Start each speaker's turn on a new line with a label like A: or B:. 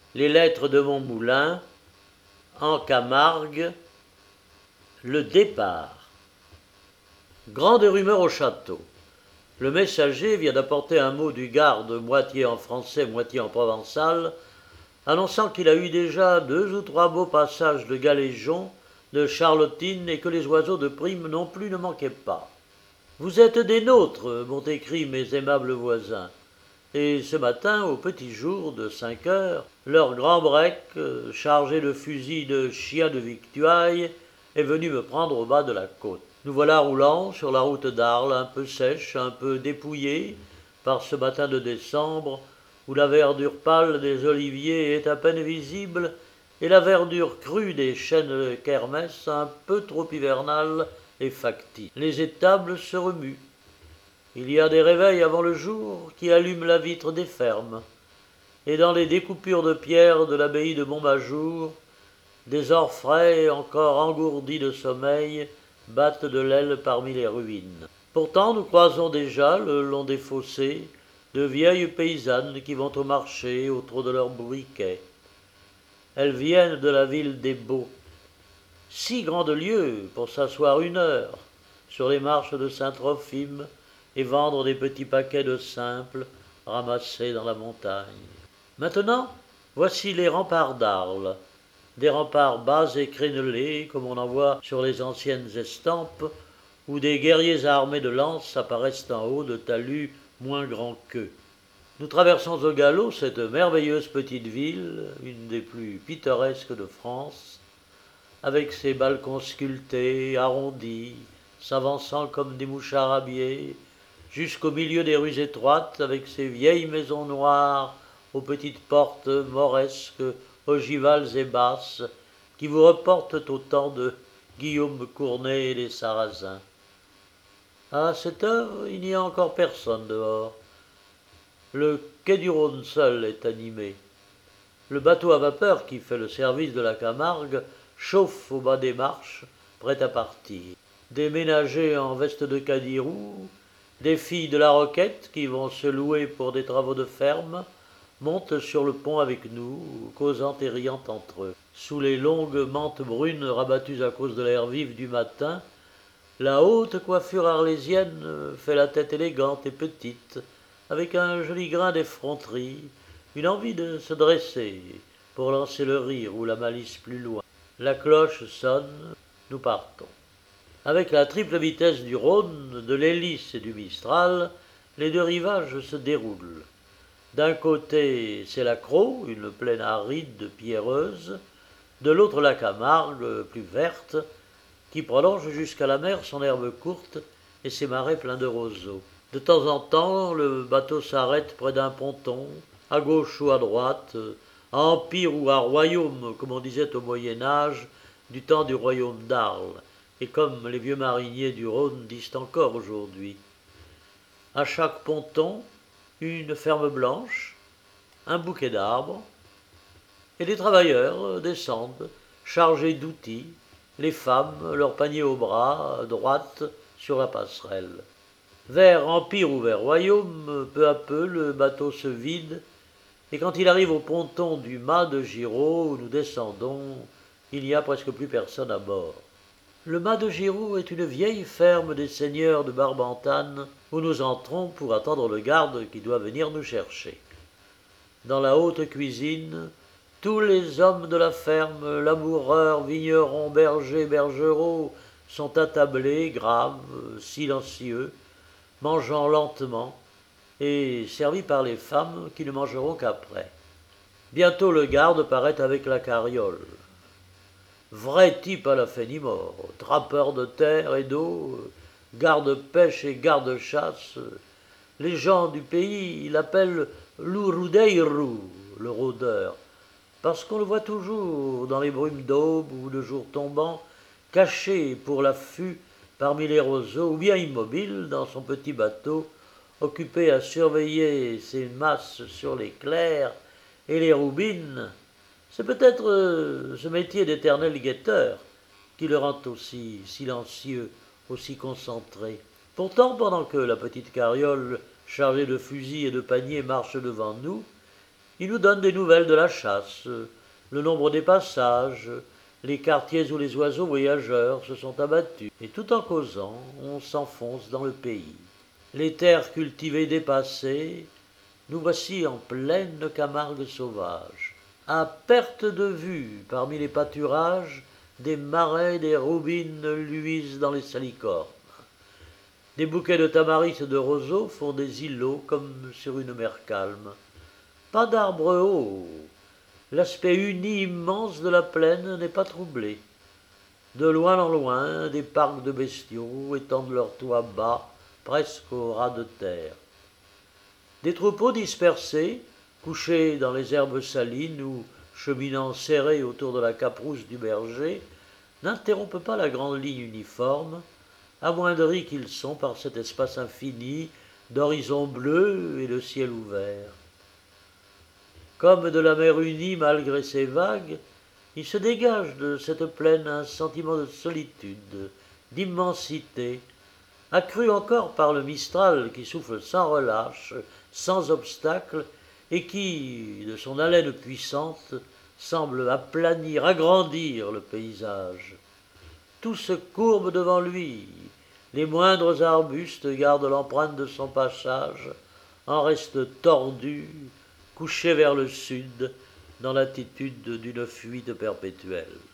A: Les lettres de mon moulin, en Camargue, le départ. Grande rumeur au château. Le messager vient d'apporter un mot du garde, moitié en français, moitié en provençal, annonçant qu'il a eu déjà 2 ou 3 beaux passages de galéjons, de charlottines, et que les oiseaux de prime non plus ne manquaient pas. Vous êtes des nôtres, m'ont écrit mes aimables voisins. Et ce matin, au petit jour de 5 heures, leur grand break, chargé de fusils de chiens de victuailles, est venu me prendre au bas de la côte. Nous voilà roulant sur la route d'Arles, un peu sèche, un peu dépouillée, par ce matin de décembre, où la verdure pâle des oliviers est à peine visible, et la verdure crue des chênes de kermesse un peu trop hivernale et factice. Les étables se remuent. Il y a des réveils avant le jour qui allument la vitre des fermes, et dans les découpures de pierre de l'abbaye de Montmajour, des orfraies encore engourdis de sommeil battent de l'aile parmi les ruines. Pourtant, nous croisons déjà, le long des fossés, de vieilles paysannes qui vont au marché au trot de leurs briquets. Elles viennent de la ville des Baux. 6 grands lieues pour s'asseoir 1 heure sur les marches de Saint-Trophime et vendre des petits paquets de simples ramassés dans la montagne. Maintenant, voici les remparts d'Arles, des remparts bas et crénelés comme on en voit sur les anciennes estampes, où des guerriers armés de lances apparaissent en haut de talus moins grands qu'eux. Nous traversons au galop cette merveilleuse petite ville, une des plus pittoresques de France, avec ses balcons sculptés, arrondis, s'avançant comme des mouchards habillés, jusqu'au milieu des rues étroites, avec ses vieilles maisons noires aux petites portes mauresques, ogivales et basses, qui vous reportent au temps de Guillaume Cournet et les Sarrasins. À cette heure, il n'y a encore personne dehors. Le quai du Rhône seul est animé. Le bateau à vapeur qui fait le service de la Camargue chauffe au bas des marches, prêt à partir. Des ménagers en veste de cadirou, des filles de la Roquette qui vont se louer pour des travaux de ferme, montent sur le pont avec nous, causant et riant entre eux. Sous les longues mantes brunes rabattues à cause de l'air vif du matin, la haute coiffure arlésienne fait la tête élégante et petite, avec un joli grain d'effronterie, une envie de se dresser pour lancer le rire ou la malice plus loin. La cloche sonne, nous partons. Avec la triple vitesse du Rhône, de l'Hélice et du Mistral, les 2 rivages se déroulent. D'un côté, c'est la Crau, une plaine aride, pierreuse, de l'autre la Camargue, plus verte, qui prolonge jusqu'à la mer son herbe courte et ses marais pleins de roseaux. De temps en temps, le bateau s'arrête près d'un ponton, à gauche ou à droite, à empire ou à royaume, comme on disait au Moyen-Âge, du temps du royaume d'Arles, et comme les vieux mariniers du Rhône disent encore aujourd'hui. À chaque ponton, une ferme blanche, un bouquet d'arbres, et les travailleurs descendent, chargés d'outils, les femmes, leurs paniers au bras, droites sur la passerelle. Vers empire ou vers royaume, peu à peu, le bateau se vide, et quand il arrive au ponton du mât de Giraud, où nous descendons, il n'y a presque plus personne à bord. Le mât de Giraud est une vieille ferme des seigneurs de Barbentane, où nous entrons pour attendre le garde qui doit venir nous chercher. Dans la haute cuisine, tous les hommes de la ferme, laboureurs, vignerons, bergers, bergeraux, sont attablés, graves, silencieux, mangeant lentement, et servis par les femmes qui ne mangeront qu'après. Bientôt le garde paraît avec la carriole. Vrai type à la Fenimore, trappeur de terre et d'eau, garde-pêche et garde-chasse. Les gens du pays l'appellent l'Urudeiru, le rôdeur, parce qu'on le voit toujours dans les brumes d'aube ou de jour tombant, caché pour l'affût parmi les roseaux, ou bien immobile dans son petit bateau, occupé à surveiller ses masses sur les clairs et les roubines. C'est peut-être ce métier d'éternel guetteur qui le rend aussi silencieux, aussi concentré. Pourtant, pendant que la petite carriole chargée de fusils et de paniers marche devant nous, Il nous donne des nouvelles de la chasse, le nombre des passages, les quartiers où les oiseaux voyageurs se sont abattus. Et tout en causant, on s'enfonce dans le pays. Les terres cultivées dépassées, nous voici en pleine Camargue sauvage. À perte de vue, parmi les pâturages, des marais, des roubines luisent dans les salicornes. Des bouquets de tamaris et de roseaux font des îlots comme sur une mer calme. Pas d'arbres hauts. L'aspect uni immense de la plaine n'est pas troublé. De loin en loin, des parcs de bestiaux étendent leurs toits bas, presque au ras de terre. Des troupeaux dispersés, couchés dans les herbes salines ou cheminant serrés autour de la caprousse du berger, n'interrompent pas la grande ligne uniforme, amoindris qu'ils sont par cet espace infini d'horizon bleu et de ciel ouvert. Comme de la mer unie malgré ses vagues, il se dégage de cette plaine un sentiment de solitude, d'immensité, accru encore par le Mistral qui souffle sans relâche, sans obstacle, et qui, de son haleine puissante, semble aplanir, agrandir le paysage. Tout se courbe devant lui, les moindres arbustes gardent l'empreinte de son passage, en restent tordus, couchés vers le sud, dans l'attitude d'une fuite perpétuelle.